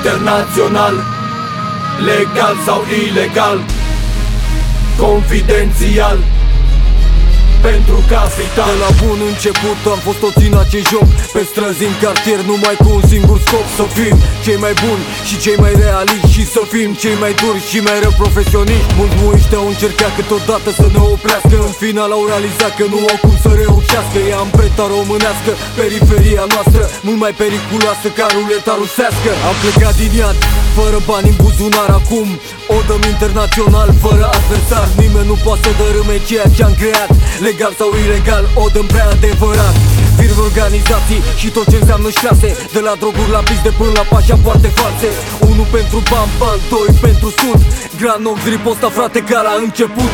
internațional, legal sau ilegal, confidențial, pentru capital. De la bun început am fost toți în acest joc, pe străzi, în cartier, numai cu un singur scop: să fim cei mai buni și cei mai realiști, și să fim cei mai duri și mai rău profesioniști. Mulți muiști au încercat câteodată să ne oprească, în final au realizat că nu au cum să reușească. E amprenta românească, periferia noastră, mult mai periculoasă ca ruleta rusească. Am plecat din iad, fără bani în buzunar, acum o dăm internațional, fără adversar. Nimeni nu poate să dărâme ceea ce am creat, legal sau ilegal, o dăm prea adevărat. Firme, organizații și tot ce înseamnă șase, de la droguri la piste până la pașapoarte false. 1 pentru bam, 2 pentru sud, Grand Nox, riposta, frate, ca la început.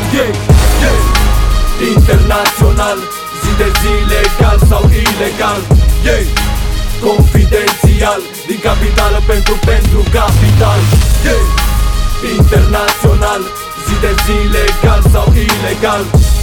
Internațional, zi de zi, legal sau ilegal, confidențial, din capitală pentru capital. Internațional, zi de zi, legal sau ilegal,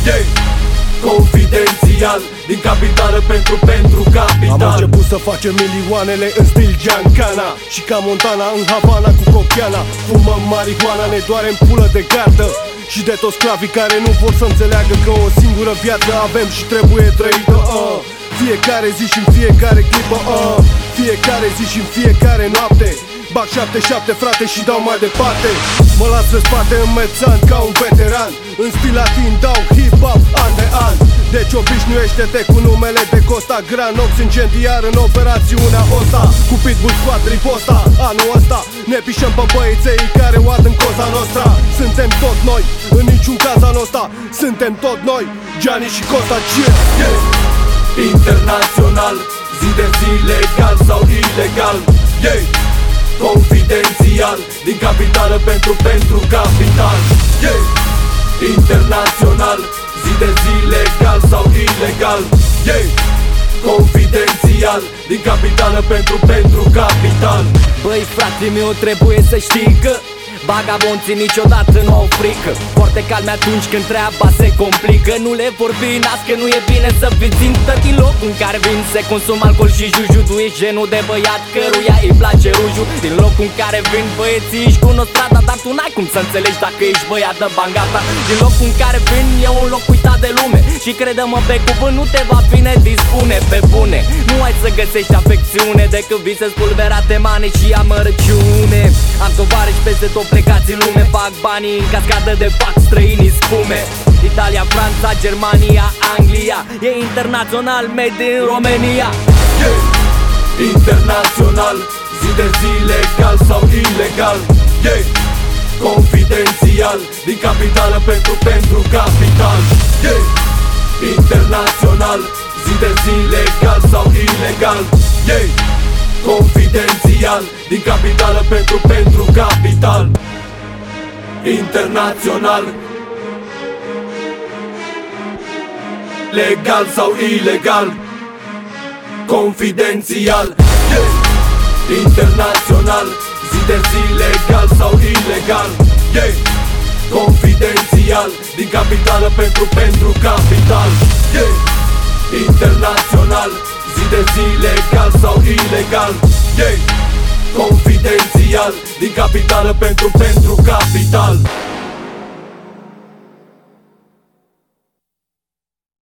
confidențial, din capitală pentru capital. Am început să facem milioanele în stil Giancana, și ca Montana în Havana cu copiana. Fumăm marihuana, ne doare în pulă de gardă, și de toți sclavii care nu pot să înțeleagă că o singură viață avem și trebuie trăită. Fiecare zi și în fiecare clipă, fiecare zi și în fiecare noapte. Bag 7-7, frate, și dau mai departe. Mă las pe spate înmețan ca un veteran, în stil latin dau hip-hop an de an. Deci obișnuiește-te cu numele de Costa, Grand Nox incendiar în operațiunea Osta. Cu Pitbull Squad riposta, anul ăsta ne pișăm pe băieței care o ad în coza noastră. Suntem tot noi, în niciun caz anul ăsta, suntem tot noi, Gianni și Costa. Internațional, zi de zi, legal sau ilegal, confidențial, din capitală pentru capital. Internațional, zi de zi, legal sau ilegal, confidențial, din capitală pentru capital. Băi, frate meu, trebuie să știi că vagabonții niciodată nu au frică, foarte calmi atunci când treaba se complică. Nu le vorbi nas că nu e bine să fii țintă. Din locul în care vin se consumă alcool și juju, tu ești genul de băiat căruia îi place rujul. Din locul în care vin băieții ești cu nostrada, dar tu n-ai cum să înțelegi dacă ești băiat de bangata. Din locul în care vin e un loc uitat de lume, și crede-mă pe cuvânt, nu te va bine dispune pe bune. Nu ai să găsești afecțiune decât vise spulberate, mane și amărăciune. Am tovarăși peste tot plecați în lume, fac banii în cascadă de fac străinii spume. Italia, Franța, Germania, Anglia, e internațional, made in România. Internațional, zi de zi, legal sau ilegal, confidențial, din capitală pentru capital. Internațional, zi de zi, legal sau ilegal, confidențial, din capitală pentru capital. Internațional, legal sau ilegal, confidențial. Internațional, zi de zi, legal sau ilegal, confidențial, din capitală pentru capital. Internațional, zi de zi, legal sau ilegal, confidențial, din capitală pentru capital.